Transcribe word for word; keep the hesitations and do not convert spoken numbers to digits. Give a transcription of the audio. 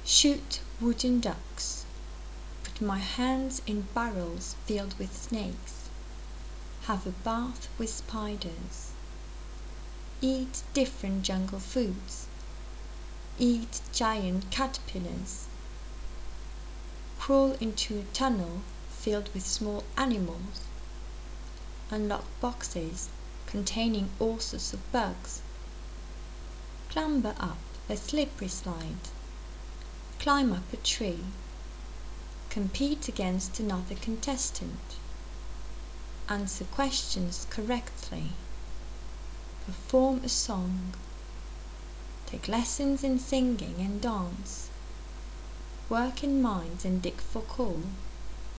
Shoot wooden ducks. Put my hands in barrels filled with snakes. Have a bath with spiders. Eat different jungle foods. Eat giant caterpillars. Crawl into a tunnel filled with small animals. Unlock boxes containing all sorts of bugs. Clamber up a slippery slide. Climb up a tree. Compete against another contestant. Answer questions correctly. Perform a song. Take lessons in singing and dance. Work in mines and dig for coal.